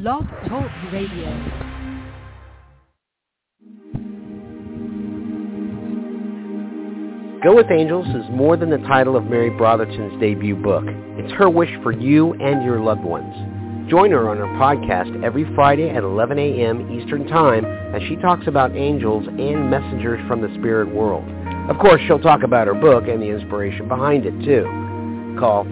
Blog Talk Radio. Go With Angels is more than the title of Mary Brotherton's debut book. It's her wish for you and your loved ones. Join her on her podcast every Friday at 11 a.m. Eastern Time as she talks about angels and messengers from the spirit world. Of course, she'll talk about her book and the inspiration behind it, too. Call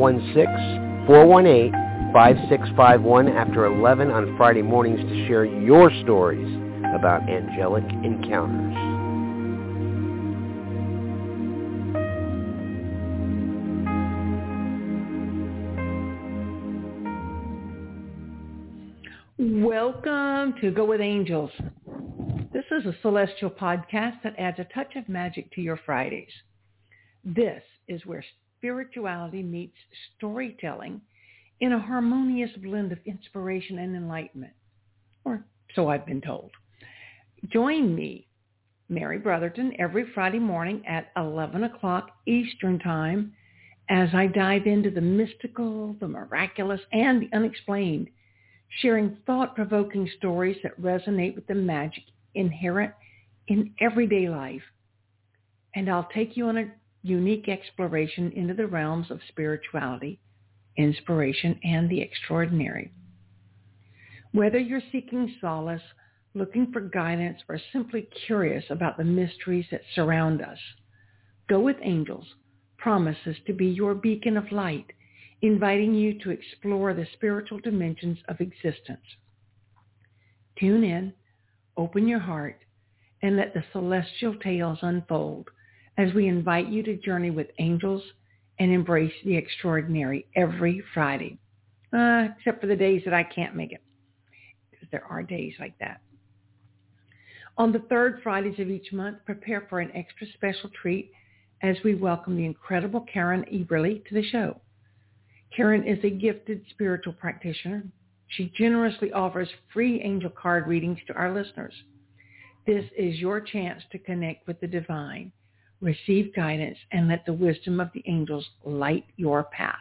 516-418-5651 after 11 on Friday mornings to share your stories about angelic encounters. Welcome to Go With Angels. This is a celestial podcast that adds a touch of magic to your Fridays. This is where spirituality meets storytelling in a harmonious blend of inspiration and enlightenment, or so I've been told. Join me, Mary Brotherton, every Friday morning at 11 o'clock Eastern Time as I dive into the mystical, the miraculous, and the unexplained, sharing thought-provoking stories that resonate with the magic inherent in everyday life. And I'll take you on a unique exploration into the realms of spirituality, inspiration, and the extraordinary. Whether you're seeking solace, looking for guidance, or simply curious about the mysteries that surround us, Go With Angels promises to be your beacon of light, inviting you to explore the spiritual dimensions of existence. Tune in, open your heart, and let the celestial tales unfold as we invite you to journey with angels and embrace the extraordinary every Friday, except for the days that I can't make it, because there are days like that. On the third Fridays of each month, prepare for an extra special treat as we welcome the incredible Karen Eberly to the show. Karen is a gifted spiritual practitioner. She generously offers free angel card readings to our listeners. This is your chance to connect with the divine, receive guidance, and let the wisdom of the angels light your path.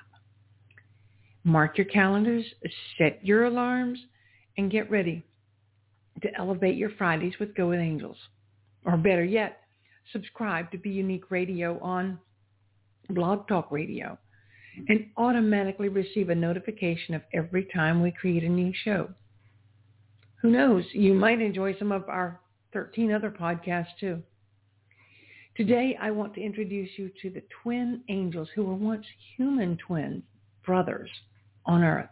Mark your calendars, set your alarms, and get ready to elevate your Fridays with Go With Angels. Or better yet, subscribe to Be Unique Radio on Blog Talk Radio and automatically receive a notification of every time we create a new show. Who knows, you might enjoy some of our 13 other podcasts too. Today, I want to introduce you to the twin angels who were once human twin brothers on Earth,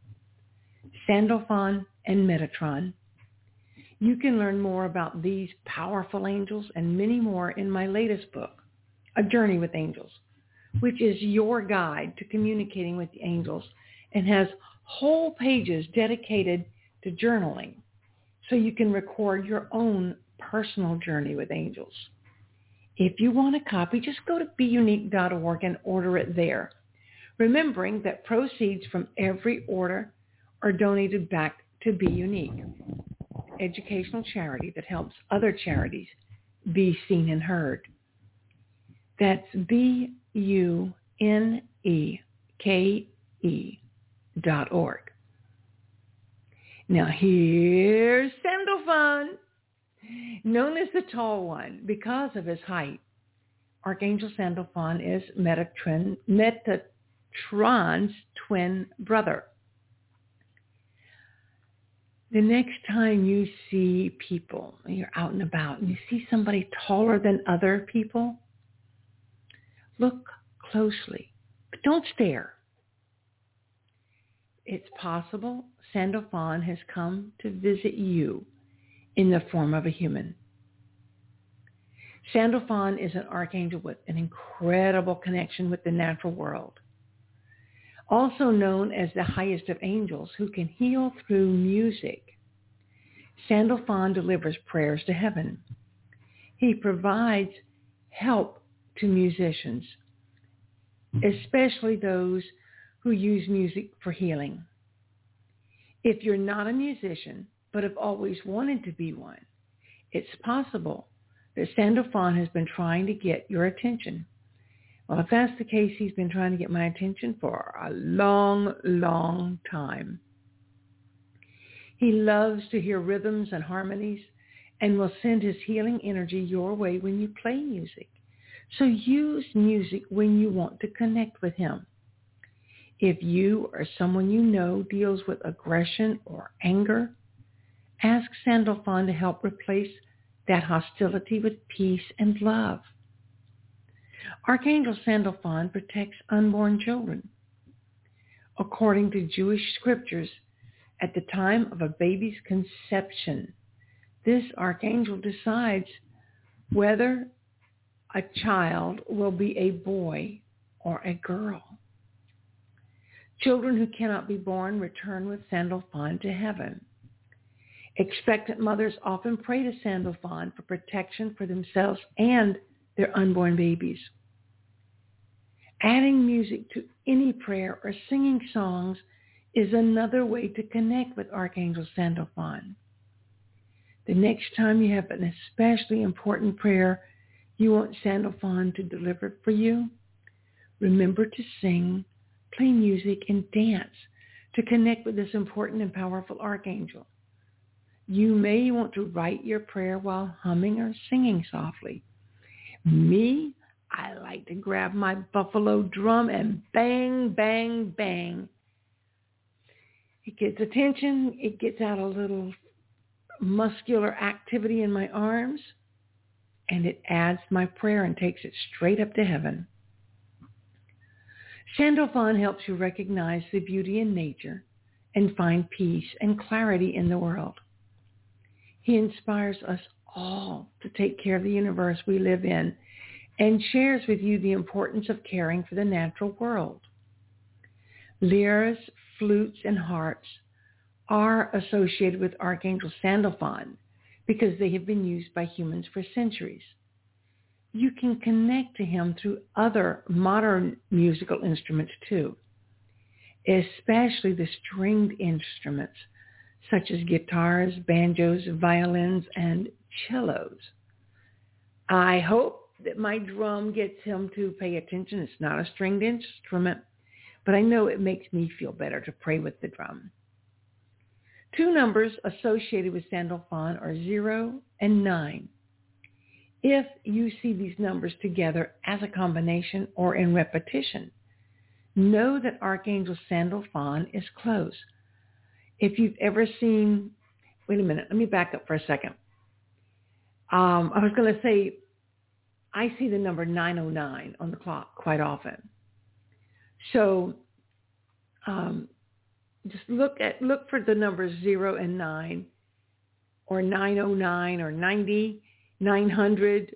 Sandalphon and Metatron. You can learn more about these powerful angels and many more in my latest book, A Journey with Angels, which is your guide to communicating with the angels and has whole pages dedicated to journaling so you can record your own personal journey with angels. If you want a copy, just go to beunique.org and order it there, remembering that proceeds from every order are donated back to Be Unique, educational charity that helps other charities be seen and heard. That's BUNEKE.org. Now here's Sandalphon, known as the Tall One because of his height. Archangel Sandalphon is Metatron's twin brother. The next time you see people, you're out and about, and you see somebody taller than other people, look closely, but don't stare. It's possible Sandalphon has come to visit you in the form of a human. Sandalphon is an archangel with an incredible connection with the natural world, also known as the highest of angels, who can heal through music. Sandalphon delivers prayers to heaven. He provides help to musicians, especially those who use music for healing. If you're not a musician, but have always wanted to be one, it's possible that Sandalphon has been trying to get your attention. Well, if that's the case, he's been trying to get my attention for a long, long time. He loves to hear rhythms and harmonies and will send his healing energy your way when you play music. So use music when you want to connect with him. If you or someone you know deals with aggression or anger, ask Sandalphon to help replace that hostility with peace and love. Archangel Sandalphon protects unborn children. According to Jewish scriptures, at the time of a baby's conception, this archangel decides whether a child will be a boy or a girl. Children who cannot be born return with Sandalphon to heaven. Expectant mothers often pray to Sandalphon for protection for themselves and their unborn babies. Adding music to any prayer or singing songs is another way to connect with Archangel Sandalphon. The next time you have an especially important prayer you want Sandalphon to deliver for you, remember to sing, play music, and dance to connect with this important and powerful archangel. You may want to write your prayer while humming or singing softly. Me, I like to grab my buffalo drum and bang, bang, bang. It gets attention. It gets out a little muscular activity in my arms, and it adds my prayer and takes it straight up to heaven. Sandalphon helps you recognize the beauty in nature and find peace and clarity in the world. He inspires us all to take care of the universe we live in and shares with you the importance of caring for the natural world. Lyres, flutes, and harps are associated with Archangel Sandalphon because they have been used by humans for centuries. You can connect to him through other modern musical instruments too, especially the stringed instruments such as guitars, banjos, violins, and cellos. I hope that my drum gets him to pay attention. It's not a stringed instrument, but I know it makes me feel better to pray with the drum. Two numbers associated with Sandalphon are 0 and 9. If you see these numbers together as a combination or in repetition, know that Archangel Sandalphon is close. If you've ever seen, wait a minute, let me back up for a second. I was going to say, I see the number 909 on the clock quite often. So just look for the numbers 0 and 9, or 909, or 90, 900,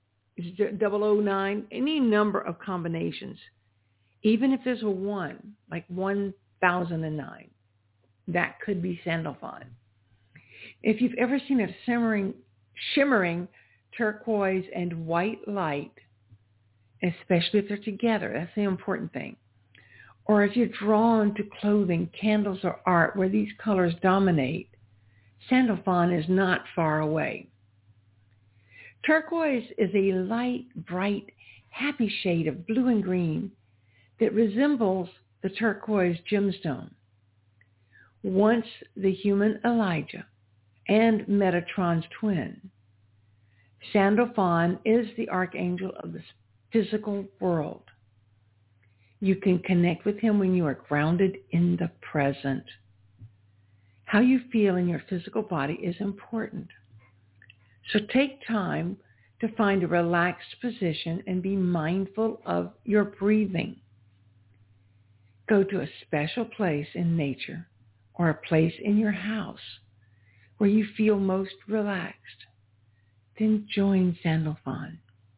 009, any number of combinations. Even if there's a 1, like 1009, that could be Sandalphon. If you've ever seen a shimmering turquoise and white light, especially if they're together, that's the important thing. Or if you're drawn to clothing, candles, or art where these colors dominate, Sandalphon is not far away. Turquoise is a light, bright, happy shade of blue and green that resembles the turquoise gemstone. Once the human Elijah and Metatron's twin, Sandalphon is the archangel of the physical world. You can connect with him when you are grounded in the present. How you feel in your physical body is important. So take time to find a relaxed position and be mindful of your breathing. Go to a special place in nature or a place in your house where you feel most relaxed. Then join Sandalphon.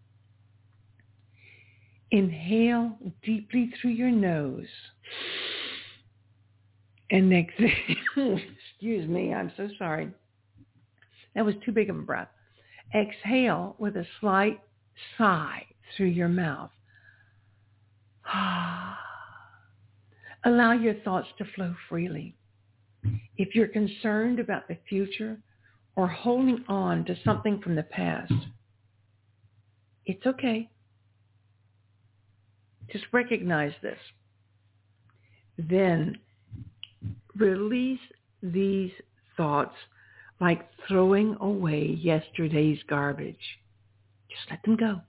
Inhale deeply through your nose and exhale. Excuse me, I'm so sorry. That was too big of a breath. Exhale with a slight sigh through your mouth. Allow your thoughts to flow freely. If you're concerned about the future or holding on to something from the past, it's okay. Just recognize this. Then release these thoughts like throwing away yesterday's garbage. Just let them go.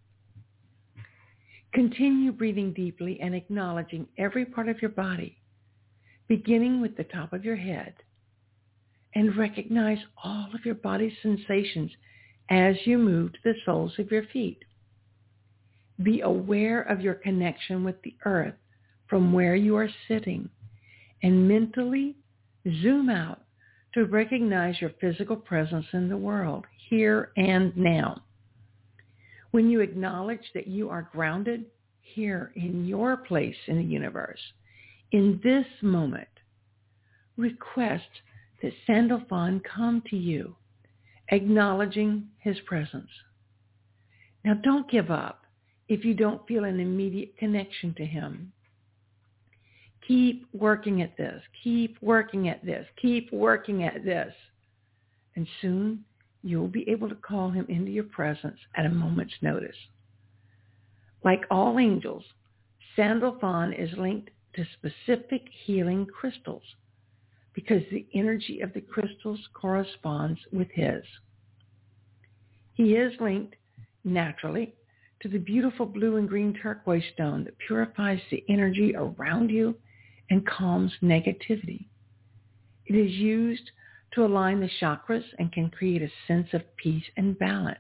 Continue breathing deeply and acknowledging every part of your body, beginning with the top of your head, and recognize all of your body's sensations as you move to the soles of your feet. Be aware of your connection with the earth from where you are sitting, and mentally zoom out to recognize your physical presence in the world, here and now. When you acknowledge that you are grounded here in your place in the universe, in this moment, request that Sandalphon come to you, acknowledging his presence. Now, don't give up if you don't feel an immediate connection to him. Keep working at this. Keep working at this. Keep working at this. And soon you'll be able to call him into your presence at a moment's notice. Like all angels, Sandalphon is linked to specific healing crystals because the energy of the crystals corresponds with his. He is linked naturally to the beautiful blue and green turquoise stone that purifies the energy around you and calms negativity. It is used to align the chakras and can create a sense of peace and balance.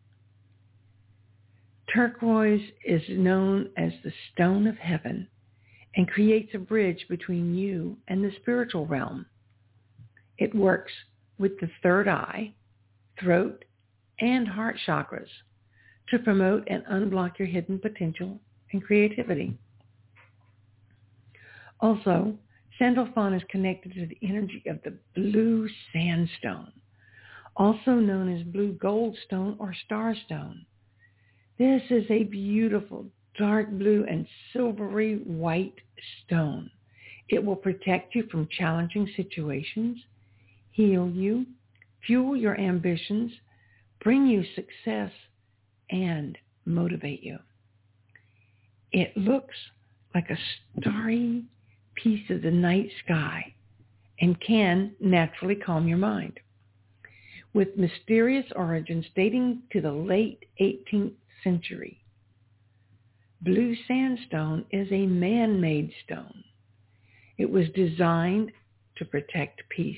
Turquoise is known as the stone of heaven and creates a bridge between you and the spiritual realm. It works with the third eye, throat, and heart chakras to promote and unblock your hidden potential and creativity. Also, Sandalphon is connected to the energy of the blue sandstone, also known as blue goldstone or starstone. This is a beautiful dark blue and silvery white stone. It will protect you from challenging situations, heal you, fuel your ambitions, bring you success, and motivate you. It looks like a starry piece of the night sky and can naturally calm your mind. With mysterious origins dating to the late 18th century, blue sandstone is a man-made stone. It was designed to protect peace.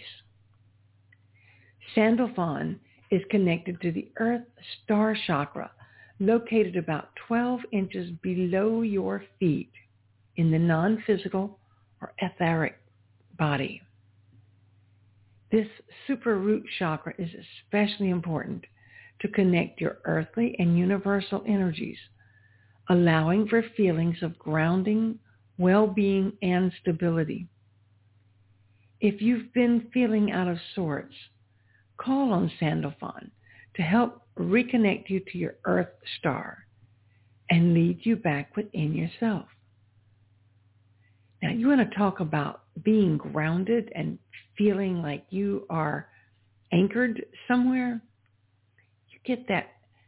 Sandalphon is connected to the earth star chakra, located about 12 inches below your feet in the non-physical or etheric body. This super root chakra is especially important to connect your earthly and universal energies, allowing for feelings of grounding, well-being, and stability. If you've been feeling out of sorts, call on Sandalphon to help reconnect you to your earth star and lead you back within yourself. Now, you want to talk about being grounded and feeling like you are anchored somewhere? You get that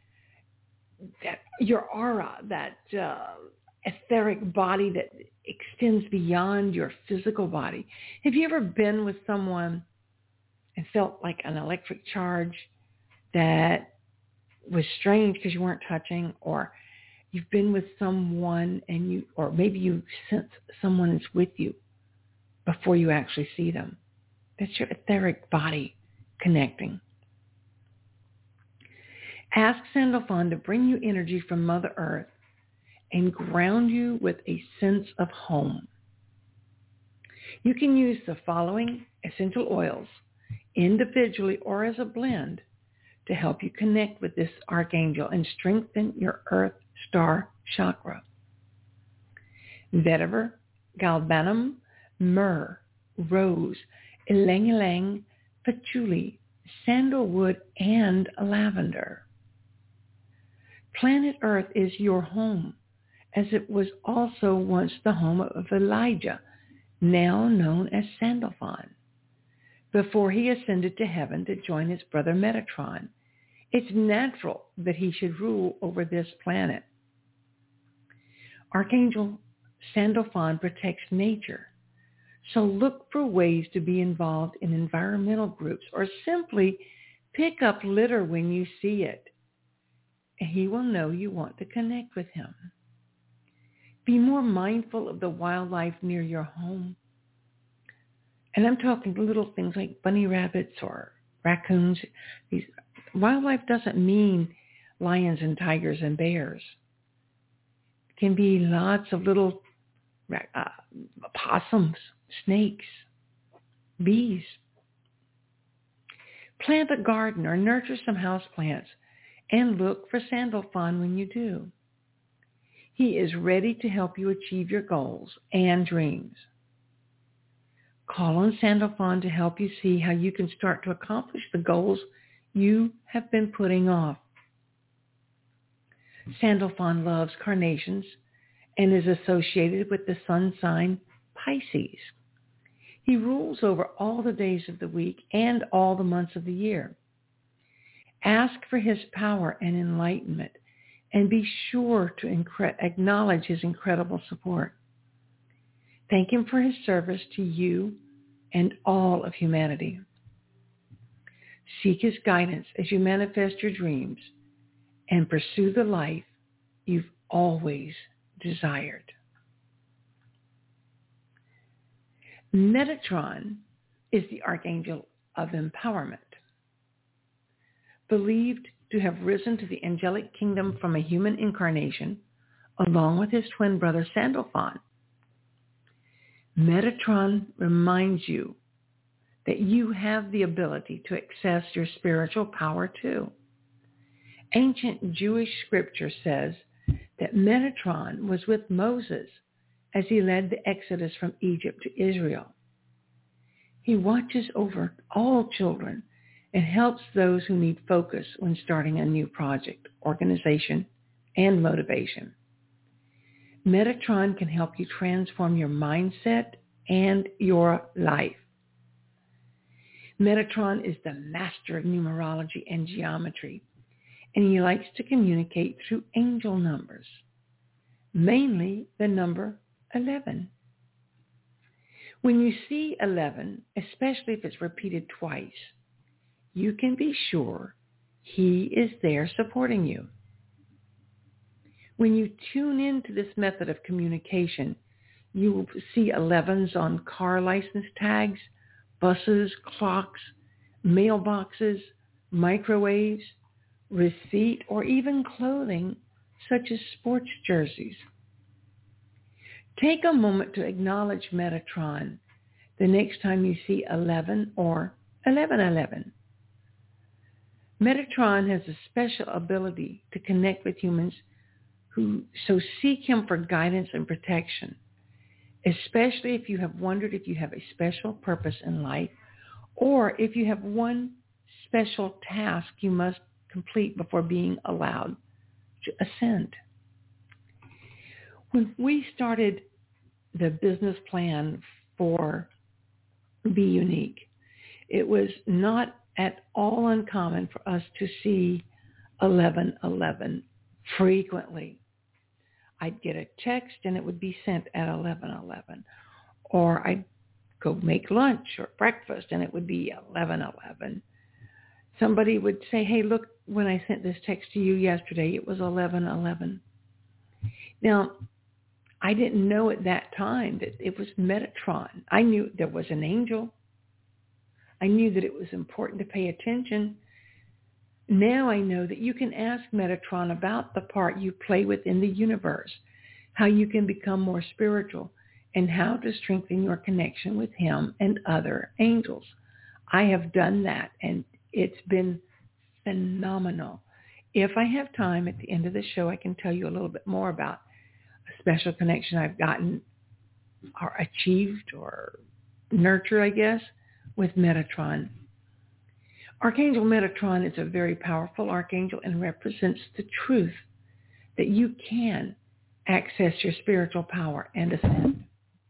your aura, that etheric body that extends beyond your physical body. Have you ever been with someone and felt like an electric charge that was strange because you weren't touching, or you've been with someone and or maybe you sense someone is with you before you actually see them? That's your etheric body connecting. Ask Sandalphon to bring you energy from Mother Earth and ground you with a sense of home. You can use the following essential oils individually or as a blend to help you connect with this archangel and strengthen your earth star chakra. Vetiver, galbanum, myrrh, rose, ylang-ylang, patchouli, sandalwood, and lavender. Planet Earth is your home, as it was also once the home of Elijah, now known as Sandalphon, before he ascended to heaven to join his brother Metatron. It's natural that he should rule over this planet. Archangel Sandalphon protects nature, So look for ways to be involved in environmental groups or simply pick up litter when you see it. He will know you want to connect with him. Be more mindful of the wildlife near your home. And I'm talking little things like bunny rabbits or raccoons. Wildlife doesn't mean lions and tigers and bears. It can be lots of little possums, snakes, bees. Plant a garden or nurture some houseplants and look for Sandalphon when you do. He is ready to help you achieve your goals and dreams. Call on Sandalphon to help you see how you can start to accomplish the goals you have been putting off. Sandalphon loves carnations and is associated with the sun sign Pisces. He rules over all the days of the week and all the months of the year. Ask for his power and enlightenment, and be sure to acknowledge his incredible support. Thank him for his service to you and all of humanity. Seek his guidance as you manifest your dreams and pursue the life you've always desired. Metatron is the archangel of empowerment. Believed to have risen to the angelic kingdom from a human incarnation, along with his twin brother Sandalphon, Metatron reminds you that you have the ability to access your spiritual power too. Ancient Jewish scripture says that Metatron was with Moses as he led the exodus from Egypt to Israel. He watches over all children and helps those who need focus when starting a new project, organization, and motivation. Metatron can help you transform your mindset and your life. Metatron is the master of numerology and geometry, and he likes to communicate through angel numbers, mainly the number 11. When you see 11, especially if it's repeated twice, you can be sure he is there supporting you. When you tune into this method of communication, you will see 11s on car license tags, buses, clocks, mailboxes, microwaves, receipt, or even clothing such as sports jerseys. Take a moment to acknowledge Metatron the next time you see 11 or 1111. Metatron has a special ability to connect with humans so seek him for guidance and protection, especially if you have wondered if you have a special purpose in life or if you have one special task you must complete before being allowed to ascend. When we started the business plan for Be Unique, it was not at all uncommon for us to see 1111 frequently. I'd get a text and it would be sent at 11:11, or I'd go make lunch or breakfast and it would be 11:11. Somebody would say, "Hey, look, when I sent this text to you yesterday, it was 11:11." Now, I didn't know at that time that it was Metatron. I knew there was an angel. I knew that it was important to pay attention. Now I know that you can ask Metatron about the part you play within the universe, how you can become more spiritual, and how to strengthen your connection with him and other angels. I have done that, and it's been phenomenal. If I have time at the end of the show, I can tell you a little bit more about a special connection I've gotten or achieved or nurtured, I guess, with Metatron. Archangel Metatron is a very powerful archangel and represents the truth that you can access your spiritual power and ascend.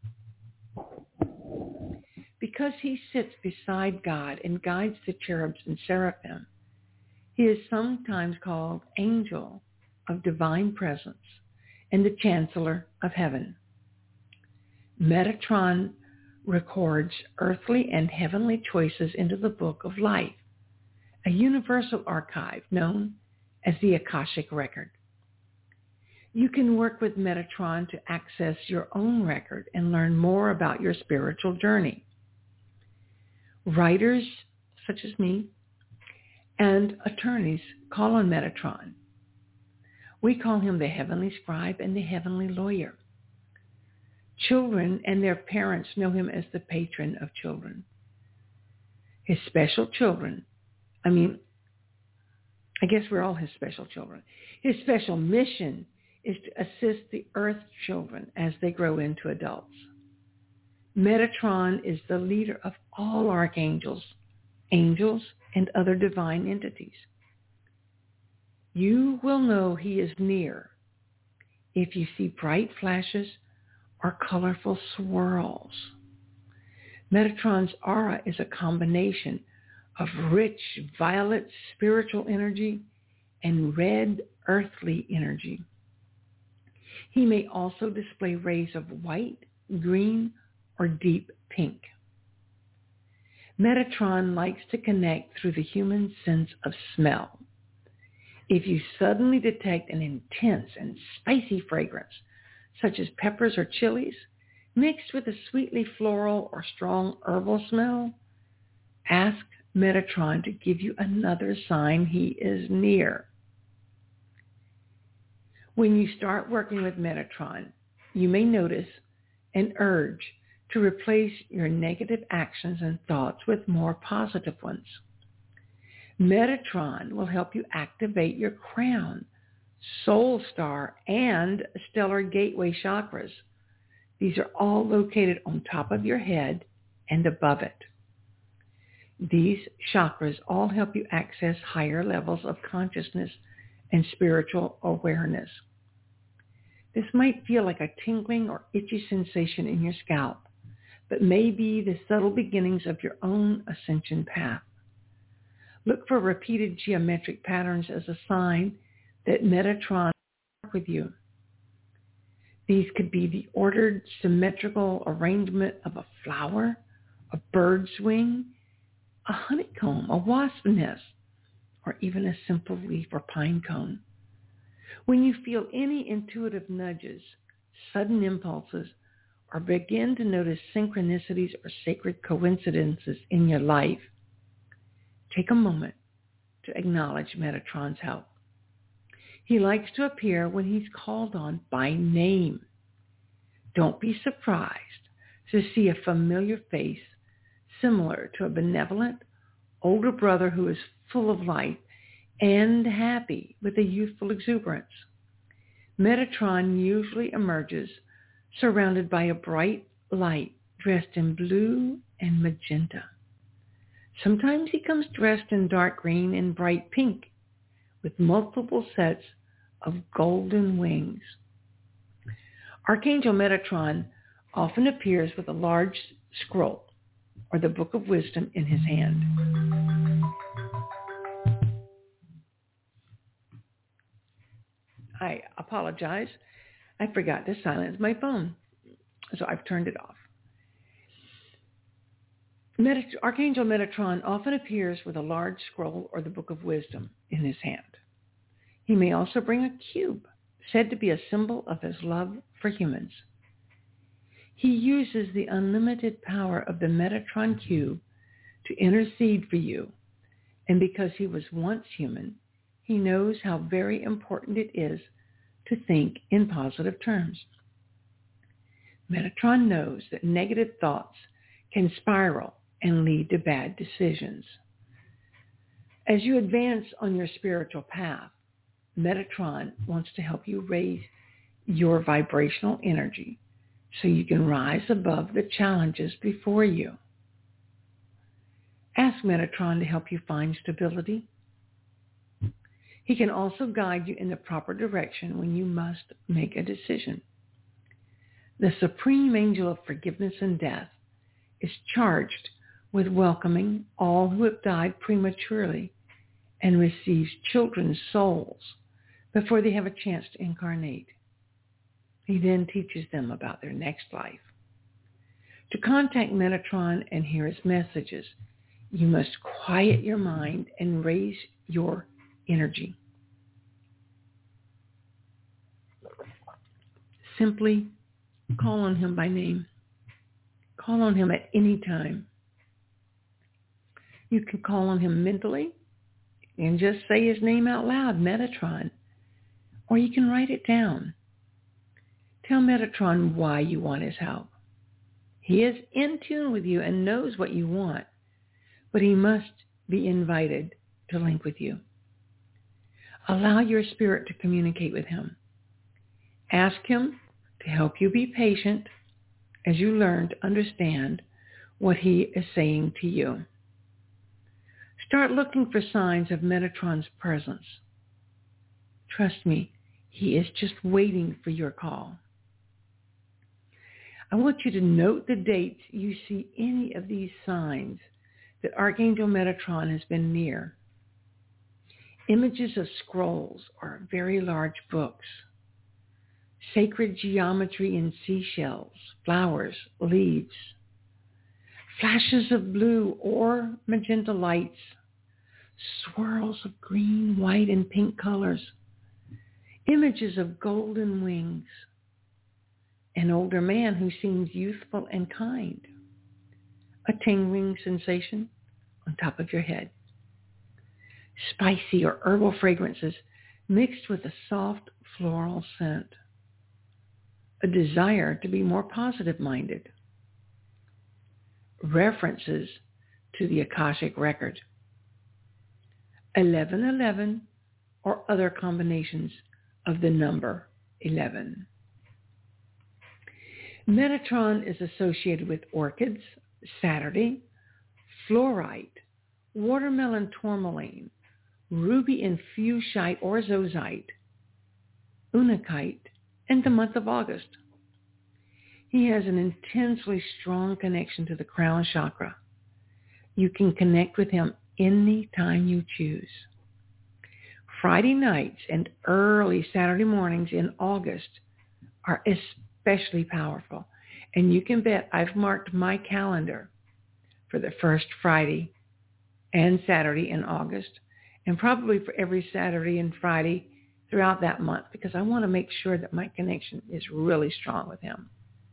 Because he sits beside God and guides the cherubs and seraphim, he is sometimes called Angel of Divine Presence and the Chancellor of Heaven. Metatron records earthly and heavenly choices into the Book of Life, a universal archive known as the Akashic Record. You can work with Metatron to access your own record and learn more about your spiritual journey. Writers, such as me, and attorneys call on Metatron. We call him the Heavenly Scribe and the Heavenly Lawyer. Children and their parents know him as the patron of children. His special children, I guess we're all his special children. His special mission is to assist the Earth children as they grow into adults. Metatron is the leader of all archangels, angels, and other divine entities. You will know he is near if you see bright flashes or colorful swirls. Metatron's aura is a combination of rich violet spiritual energy and red earthly energy. He may also display rays of white, green, or deep pink. Metatron likes to connect through the human sense of smell. If you suddenly detect an intense and spicy fragrance, such as peppers or chilies, mixed with a sweetly floral or strong herbal smell, ask Metatron to give you another sign he is near. When you start working with Metatron, you may notice an urge to replace your negative actions and thoughts with more positive ones. Metatron will help you activate your crown, soul star, and stellar gateway chakras. These are all located on top of your head and above it. These chakras all help you access higher levels of consciousness and spiritual awareness. This might feel like a tingling or itchy sensation in your scalp, but may be the subtle beginnings of your own ascension path. Look for repeated geometric patterns as a sign that Metatron will work with you. These could be the ordered, symmetrical arrangement of a flower, a bird's wing, a honeycomb, a wasp nest, or even a simple leaf or pine cone. When you feel any intuitive nudges, sudden impulses, or begin to notice synchronicities or sacred coincidences in your life, take a moment to acknowledge Metatron's help. He likes to appear when he's called on by name. Don't be surprised to see a familiar face similar to a benevolent older brother who is full of life and happy with a youthful exuberance. Metatron usually emerges surrounded by a bright light dressed in blue and magenta. Sometimes he comes dressed in dark green and bright pink with multiple sets of golden wings. Archangel Metatron often appears with a large scroll or the Book of Wisdom in his hand. I apologize. I forgot to silence my phone, so I've turned it off. Archangel Metatron often appears with a large scroll or the Book of Wisdom in his hand. He may also bring a cube, said to be a symbol of his love for humans. He uses the unlimited power of the Metatron cube to intercede for you, and because he was once human, he knows how very important it is to think in positive terms. Metatron knows that negative thoughts can spiral and lead to bad decisions. As you advance on your spiritual path, Metatron wants to help you raise your vibrational energy so you can rise above the challenges before you. Ask Metatron to help you find stability. He can also guide you in the proper direction when you must make a decision. The supreme angel of forgiveness and death is charged with welcoming all who have died prematurely and receives children's souls before they have a chance to incarnate. He then teaches them about their next life. To contact Metatron and hear his messages, you must quiet your mind and raise your energy. Simply call on him by name. Call on him at any time. You can call on him mentally and just say his name out loud, Metatron, or you can write it down. Tell Metatron why you want his help. He is in tune with you and knows what you want, but he must be invited to link with you. Allow your spirit to communicate with him. Ask him to help you be patient as you learn to understand what he is saying to you. Start looking for signs of Metatron's presence. Trust me, he is just waiting for your call. I want you to note the dates you see any of these signs that Archangel Metatron has been near. Images of scrolls or very large books, sacred geometry in seashells, flowers, leaves, flashes of blue or magenta lights, swirls of green, white, and pink colors, images of golden wings, an older man who seems youthful and kind, a tingling sensation on top of your head, spicy or herbal fragrances mixed with a soft floral scent, a desire to be more positive-minded, references to the Akashic Record, 1111, or other combinations of the number 11. Metatron is associated with orchids, Saturday, fluorite, watermelon tourmaline, ruby and fuchsite or zozite, unakite, and the month of August. He has an intensely strong connection to the crown chakra. You can connect with him any time you choose. Friday nights and early Saturday mornings in August are especially powerful. And you can bet I've marked my calendar for the first Friday and Saturday in August, and probably for every Saturday and Friday throughout that month, because I want to make sure that my connection is really strong with him.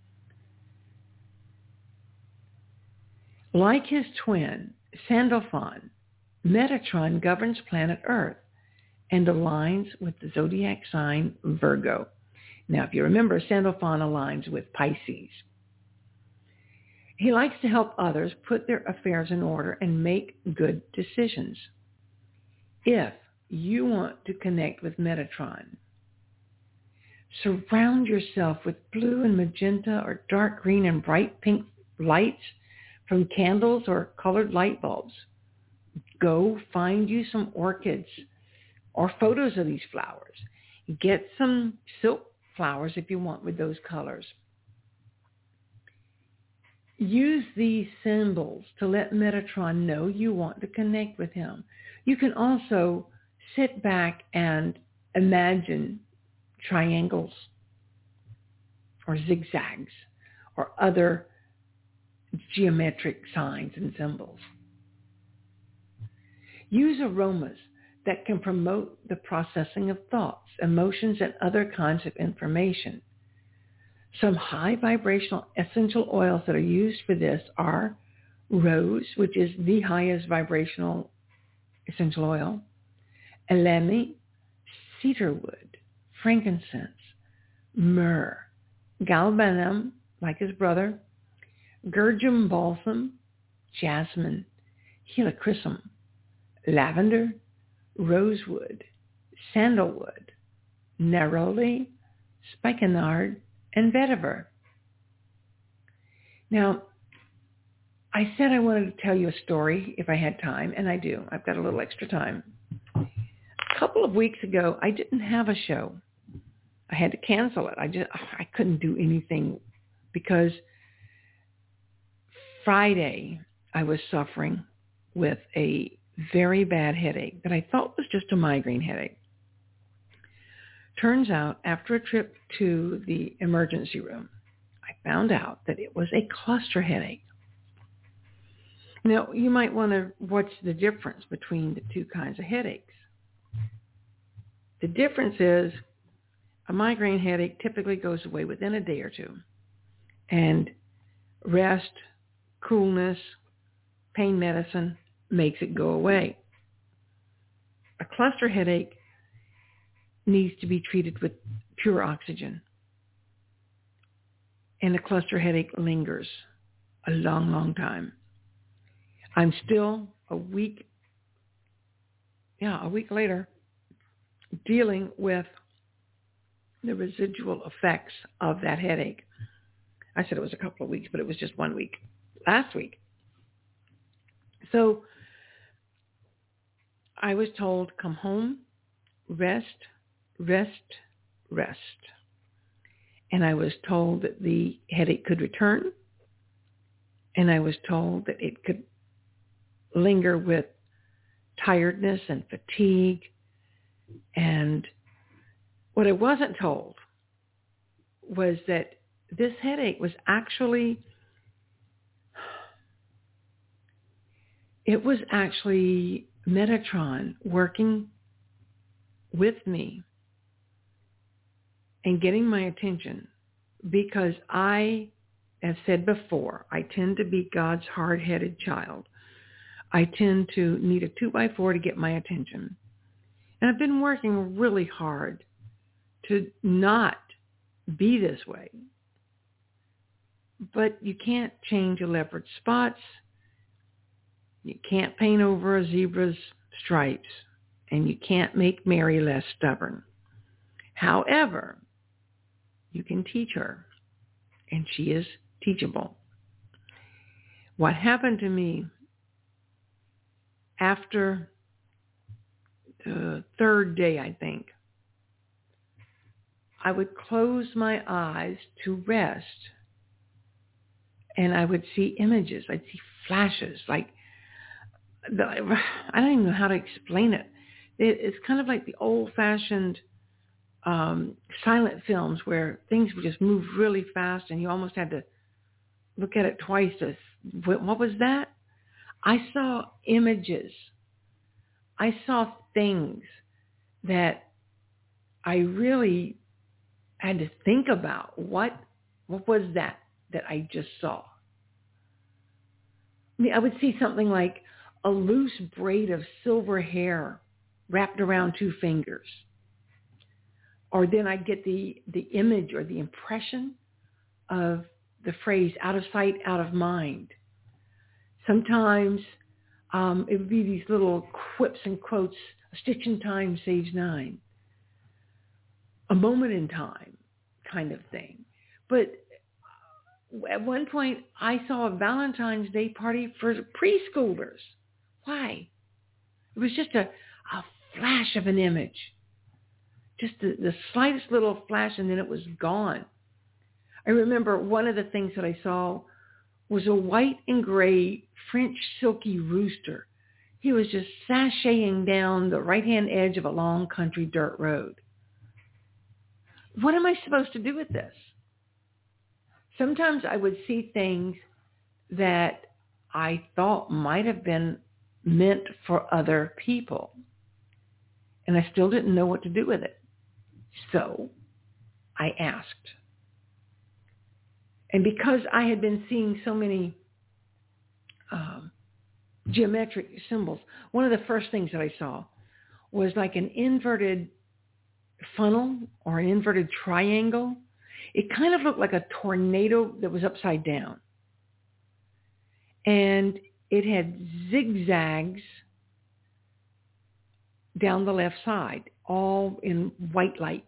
Like his twin, Sandalphon, Metatron governs planet Earth and aligns with the zodiac sign Virgo. Now, if you remember, Sandalphon aligns with Pisces. He likes to help others put their affairs in order and make good decisions. If you want to connect with Metatron, surround yourself with blue and magenta or dark green and bright pink lights from candles or colored light bulbs. Go find you some orchids or photos of these flowers. Get some silk flowers if you want with those colors. Use these symbols to let Metatron know you want to connect with him. You can also sit back and imagine triangles or zigzags or other geometric signs and symbols. Use aromas that can promote the processing of thoughts, emotions, and other kinds of information. Some high vibrational essential oils that are used for this are rose, which is the highest vibrational essential oil, elemi, cedarwood, frankincense, myrrh, galbanum, like his brother, gurjum balsam, jasmine, helichrysum, lavender, rosewood, sandalwood, neroli, spikenard, and vetiver. Now, I said I wanted to tell you a story if I had time, and I do. I've got a little extra time. A couple of weeks ago, I didn't have a show. I had to cancel it. I couldn't do anything because Friday I was suffering with a very bad headache that I thought was just a migraine headache. Turns out, after a trip to the emergency room, I found out that it was a cluster headache. Now, you might want to watch the difference between the two kinds of headaches. The difference is a migraine headache typically goes away within a day or two. And rest, coolness, pain medicine makes it go away. A cluster headache needs to be treated with pure oxygen. And a cluster headache lingers a long, long time. I'm still a week later dealing with the residual effects of that headache. I said it was a couple of weeks, but it was just 1 week. Last week. So I was told, come home, rest, rest, rest. And I was told that the headache could return. And I was told that it could linger with tiredness and fatigue. And what I wasn't told was that this headache was actually Metatron working with me and getting my attention, because I have said before, I tend to be God's hard-headed child. I tend to need a 2x4 to get my attention. And I've been working really hard to not be this way. But you can't change a leopard's spots. You can't paint over a zebra's stripes. And you can't make Mary less stubborn. However, you can teach her. And she is teachable. What happened to me after the third day, I think, I would close my eyes to rest, and I would see images. I'd see flashes. I don't even know how to explain it. It's kind of like the old-fashioned silent films where things would just move really fast, and you almost had to look at it twice to, what was that? I saw images. I saw things that I really had to think about. What was that I just saw? I mean, I would see something like a loose braid of silver hair wrapped around two fingers. Or then I'd get the image or the impression of the phrase, out of sight, out of mind. Sometimes it would be these little quips and quotes, a stitch in time saves nine. A moment in time kind of thing. But at one point, I saw a Valentine's Day party for preschoolers. Why? It was just a flash of an image. Just the slightest little flash, and then it was gone. I remember one of the things that I saw was a white and gray French silky rooster. He was just sashaying down the right-hand edge of a long country dirt road. What am I supposed to do with this? Sometimes I would see things that I thought might have been meant for other people, and I still didn't know what to do with it. So I asked. And because I had been seeing so many geometric symbols, one of the first things that I saw was like an inverted funnel or an inverted triangle. It kind of looked like a tornado that was upside down. And it had zigzags down the left side, all in white light.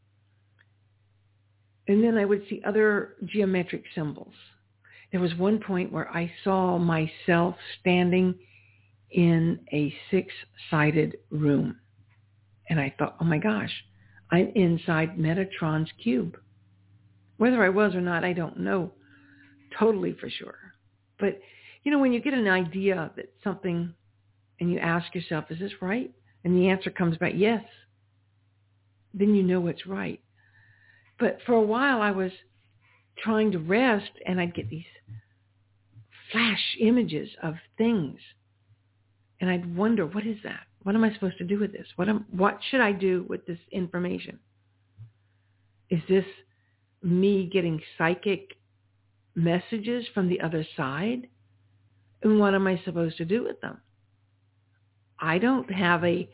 And then I would see other geometric symbols. There was one point where I saw myself standing in a 6-sided room. And I thought, oh my gosh, I'm inside Metatron's cube. Whether I was or not, I don't know totally for sure. But, when you get an idea that something, and you ask yourself, is this right? And the answer comes back, yes. Then you know it's right. But for a while, I was trying to rest, and I'd get these flash images of things. And I'd wonder, what is that? What am I supposed to do with this? What should I do with this information? Is this me getting psychic messages from the other side? And what am I supposed to do with them? I don't have an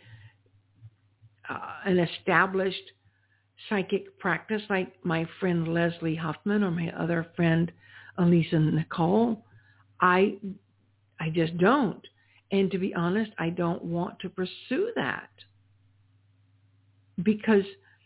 established psychic practice like my friend Leslie Huffman or my other friend Elisa Nicole. I just don't. And to be honest, I don't want to pursue that because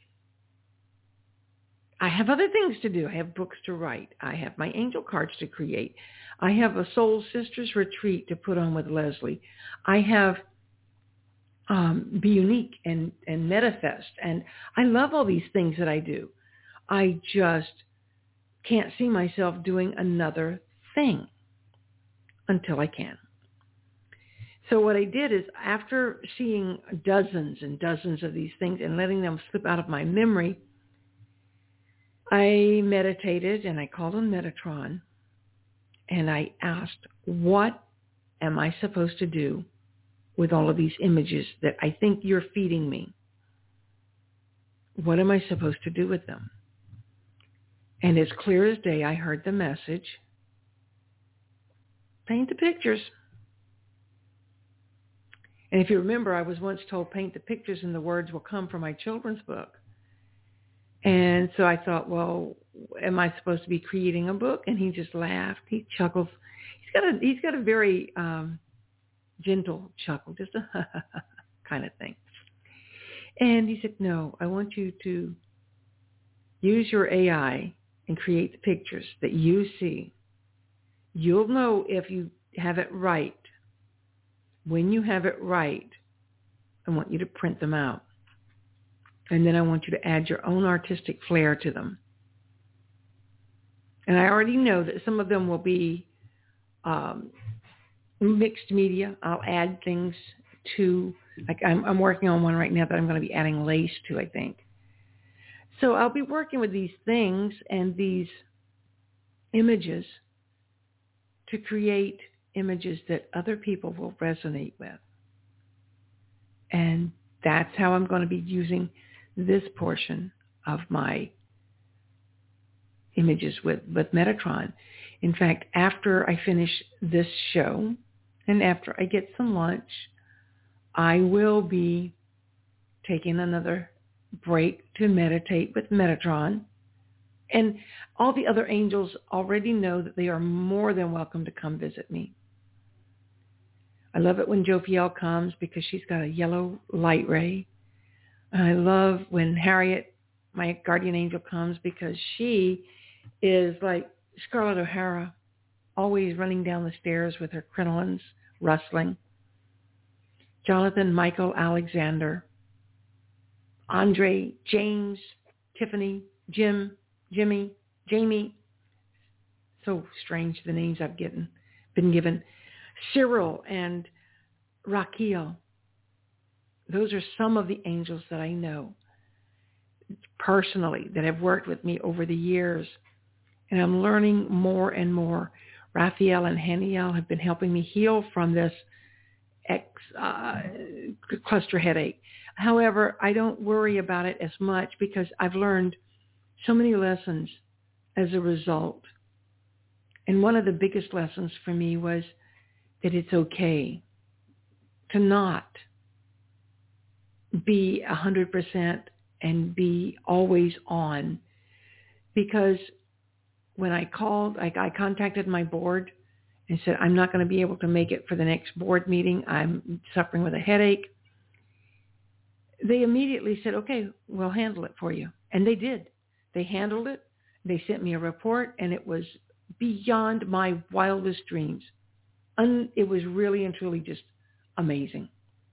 I have other things to do. I have books to write. I have my angel cards to create. I have a Soul Sisters retreat to put on with Leslie. I have Be Unique and Manifest. And I love all these things that I do. I just can't see myself doing another thing until I can. So what I did is, after seeing dozens and dozens of these things and letting them slip out of my memory, I meditated and I called on Metatron and I asked, what am I supposed to do with all of these images that I think you're feeding me? What am I supposed to do with them? And as clear as day, I heard the message, paint the pictures. And if you remember, I was once told, paint the pictures and the words will come from my children's book. And so I thought, well, am I supposed to be creating a book? And he just laughed. He chuckles. He's got a very gentle chuckle, just a kind of thing. And he said, no, I want you to use your AI and create the pictures that you see. You'll know if you have it right. When you have it right, I want you to print them out. And then I want you to add your own artistic flair to them. And I already know that some of them will be mixed media. I'll add things to, like I'm working on one right now that I'm going to be adding lace to, I think. So I'll be working with these things and these images to create images that other people will resonate with. And that's how I'm going to be using this portion of my images with Metatron. In fact, after I finish this show and after I get some lunch, I will be taking another break to meditate with Metatron. And all the other angels already know that they are more than welcome to come visit me. I love it when Jophiel comes because she's got a yellow light ray. And I love when Harriet, my guardian angel, comes because she is like Scarlett O'Hara, always running down the stairs with her crinolines rustling. Jonathan, Michael, Alexander, Andre, James, Tiffany, Jim, Jimmy, Jamie. So strange, the names I've been given. Cyril and Raquel. Those are some of the angels that I know personally that have worked with me over the years. And I'm learning more and more. Raphael and Haniel have been helping me heal from this cluster headache. However, I don't worry about it as much because I've learned so many lessons as a result. And one of the biggest lessons for me was that it's okay to not be 100% and be always on. Because when I called, I contacted my board and said, I'm not going to be able to make it for the next board meeting. I'm suffering with a headache. They immediately said, okay, we'll handle it for you. And they did. They handled it. They sent me a report, and it was beyond my wildest dreams. It was really and truly just amazing.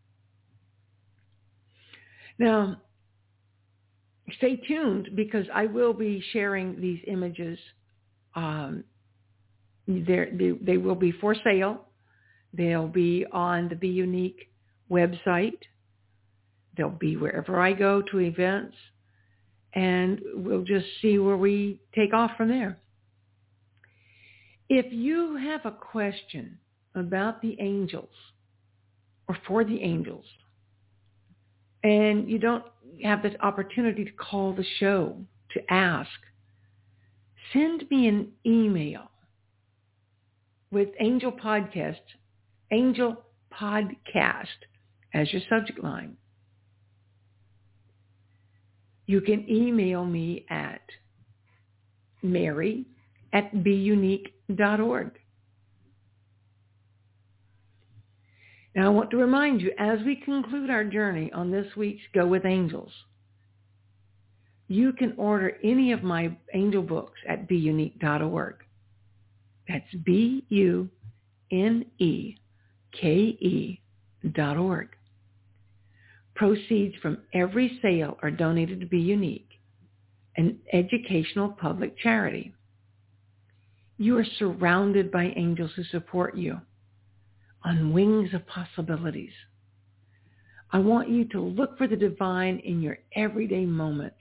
Now, stay tuned because I will be sharing these images. They will be for sale. They'll be on the Be Unique website. They'll be wherever I go to events. And we'll just see where we take off from there. If you have a question about the angels or for the angels, and you don't have this opportunity to call the show to ask, send me an email with Angel Podcast as your subject line. You can email me at mary@beunique.org. Now I want to remind you, as we conclude our journey on this week's Go With Angels, you can order any of my angel books at beunique.org. That's BUNEKE.org. Proceeds from every sale are donated to Be Unique, an educational public charity. You are surrounded by angels who support you on wings of possibilities. I want you to look for the divine in your everyday moments.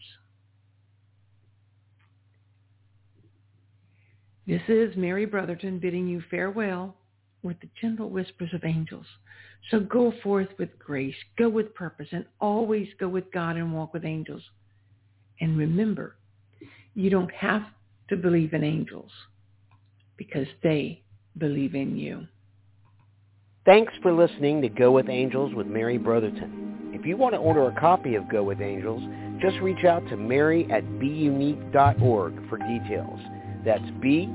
This is Mary Brotherton bidding you farewell with the gentle whispers of angels. So go forth with grace, go with purpose, and always go with God and walk with angels. And remember, you don't have to believe in angels because they believe in you. Thanks for listening to Go With Angels with Mary Brotherton. If you want to order a copy of Go With Angels, just reach out to mary@beunique.org for details. That's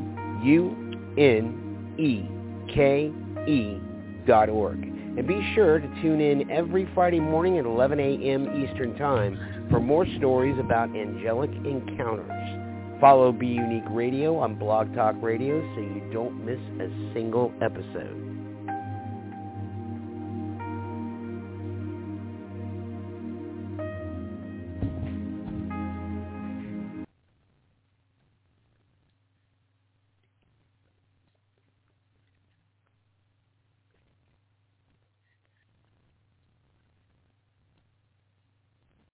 BUNEKE.org. And be sure to tune in every Friday morning at 11 a.m. Eastern Time for more stories about angelic encounters. Follow Be Unique Radio on Blog Talk Radio so you don't miss a single episode.